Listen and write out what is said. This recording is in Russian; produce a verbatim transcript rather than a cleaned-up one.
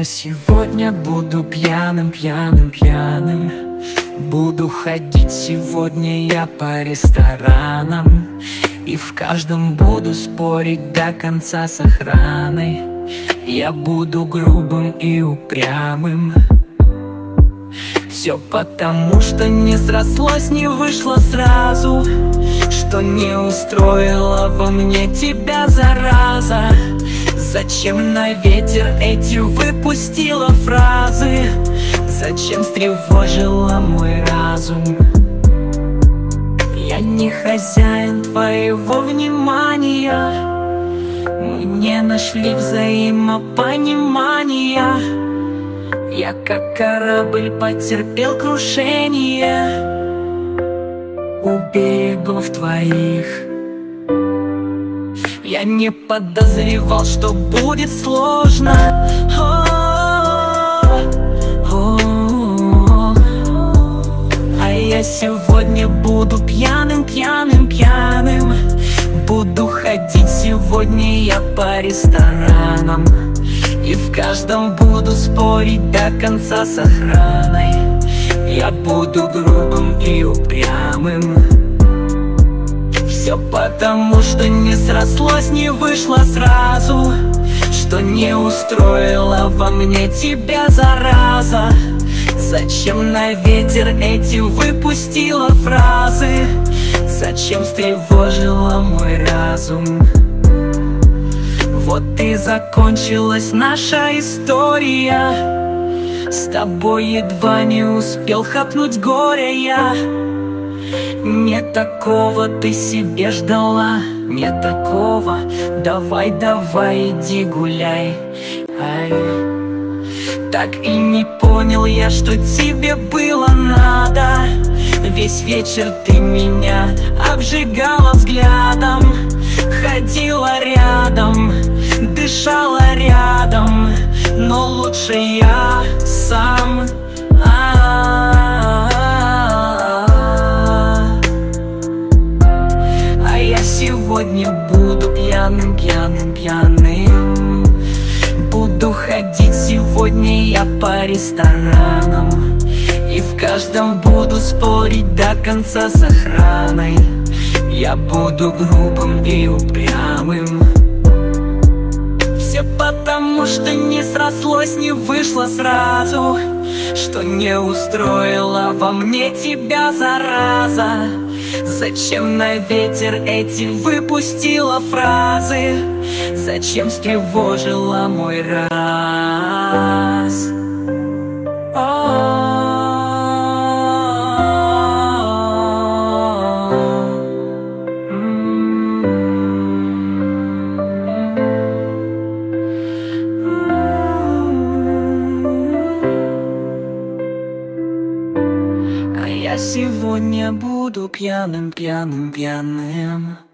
сегодня буду пьяным, пьяным, пьяным. Буду ходить сегодня я по ресторанам, и в каждом буду спорить до конца с охраной. Я буду грубым и упрямым. Все потому, что не срослось, не вышло сразу, что не устроила во мне тебя, зараза. Зачем на ветер эти выпустила фразы? Зачем встревожила мой разум? Я не хозяин твоего внимания. Мы не нашли взаимопонимания. Я как корабль потерпел крушение у берегов твоих. Я не подозревал, что будет сложно. А я сегодня буду пьяным, пьяным, пьяным. Буду ходить сегодня я по ресторанам, и в каждом буду спорить до конца с охраной. Я буду грубым и упрямым. Все потому, что не срослось, не вышло сразу, что не устроила во мне тебя, зараза. Зачем на ветер эти выпустила фразы? Зачем встревожила мой разум? Вот и закончилась наша история. С тобой едва не успел хапнуть горя я. Не такого ты себе ждала, не такого. Давай, давай, иди гуляй. Ай. Так и не понял я, что тебе было надо. Весь вечер ты меня обжигала взглядом, ходила рядом, дышала рядом, но лучше я сам. А я сегодня буду пьяным, пьяным, пьяным. Буду ходить сегодня я по ресторанам, и в каждом буду спорить до конца с охраной. Я буду грубым и упрямым. Все потому, что не срослось, не вышло сразу, что не устроила во мне тебя, зараза. Зачем на ветер эти выпустила фразы? Зачем встревожила мой раз? А я сегодня буду пьяным, пьяным, пьяным.